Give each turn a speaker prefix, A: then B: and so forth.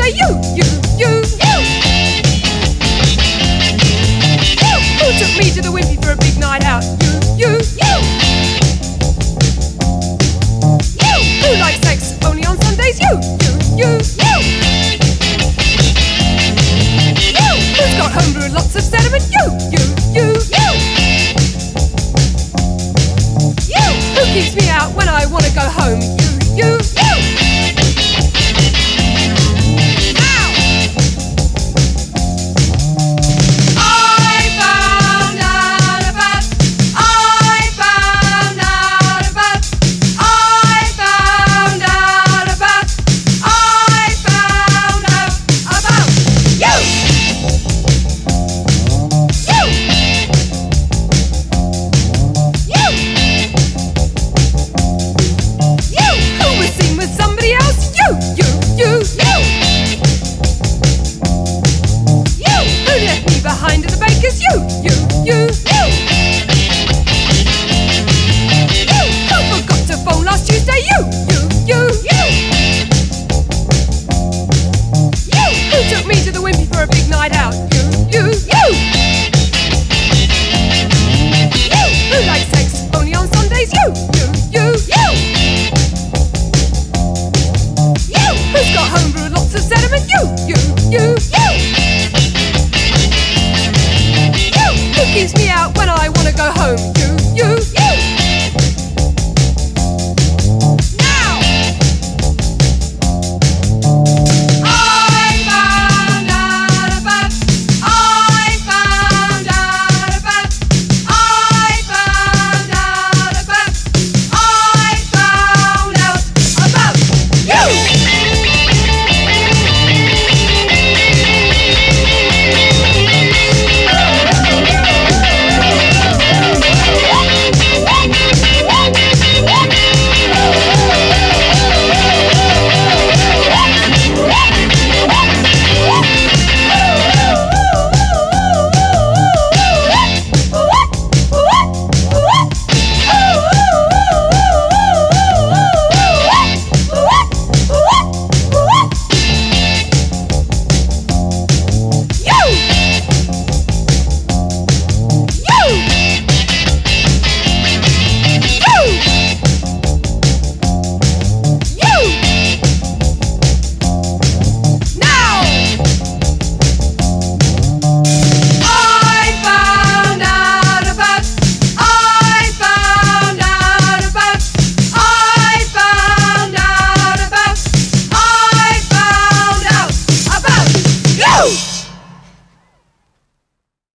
A: Tuesday? You. Who took me to the Wimpy for a big night out? You. Who likes sex only on Sundays? You. Who's got homebrew and lots of sediment? You. Who keeps me out when I wanna go home? You. Behind the bakers, you. Who forgot to phone last Tuesday? You. Who took me to the Wimpy for a big night out? You. Who likes sex only on Sundays? You. Who's got homebrew and lots of sediment? You. Who keeps me out when I wanna go home?